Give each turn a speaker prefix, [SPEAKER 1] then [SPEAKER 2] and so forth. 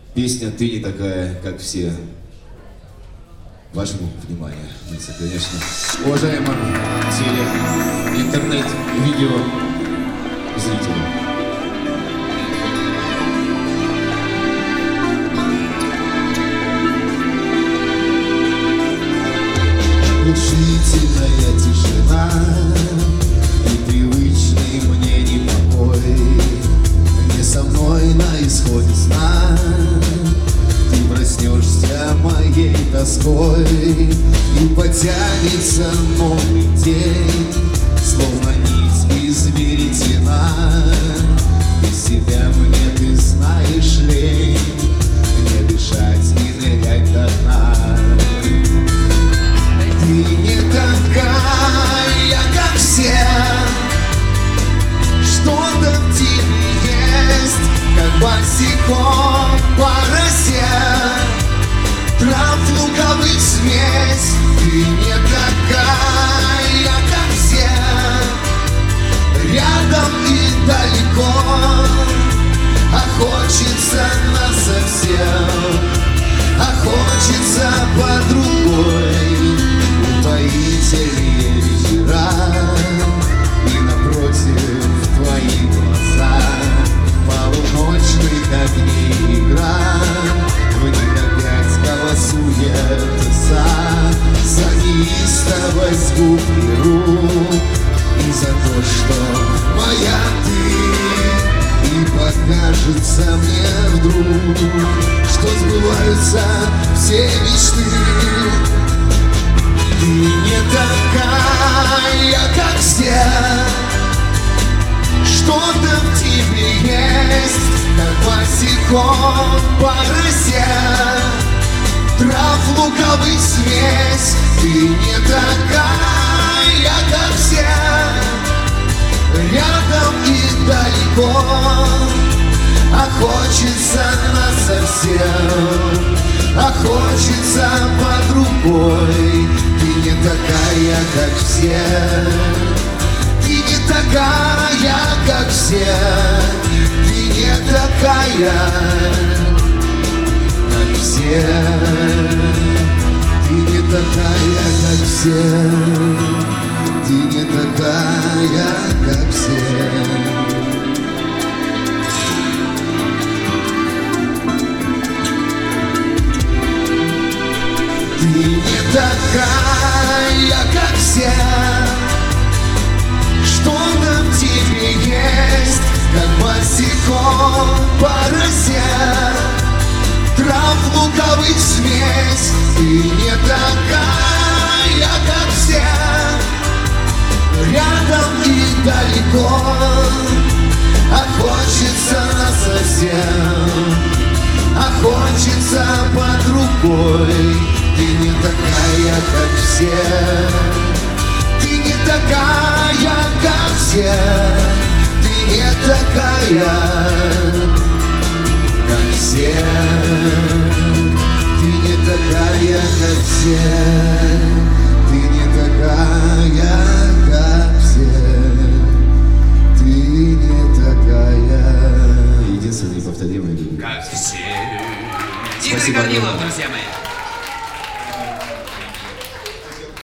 [SPEAKER 1] Песня «Ты не такая, как все». Вашему вниманию, конечно, уважаемым интернет-видео зрителям.
[SPEAKER 2] Оглушительная тишина и привычный мне непокой. Не со мной на исходе сна ты проснешься моей тоской, и потянется новый день, словно нить из веретена. Без тебя мне, ты знаешь, лень не дышать и нырять до дна. Ты не такая, как все, что-то в тебе есть, как босиком по росе, трав луковых смесь. Ты не такая, как все, рядом и далеко, а хочется насовсем, а хочется по другой. Упоительные вечера, и напротив твои глаза, полуночных огней игра, в них опять голосует за неистовость губ и рук, и за то, что моя ты, и покажется мне вдруг, что сбываются все мечты. Ты не такая, как все, что-то в тебе есть, как босиком по росе, трав луковый смесь. Ты не такая, как все, рядом и далеко, а хочется насовсем, а хочется по другой. Ты не такая, как все, ты не такая, как все, ты не такая, как все, ты не такая, как все, ты не такая, как все. Ты не такая, как все, что-то в тебе есть, как босиком по росе, трав луковых смесь. Ты не такая, как все, рядом и далеко, а хочется насовсем, а хочется по другой. Ты не такая, как все, ты не такая, как все, ты не такая, как все, ты не такая, как все, ты не такая, как все, ты не такая.
[SPEAKER 1] Единственный неповторимый.
[SPEAKER 3] Как все.
[SPEAKER 1] Спасибо.
[SPEAKER 3] Игорь Корнилов, друзья мои.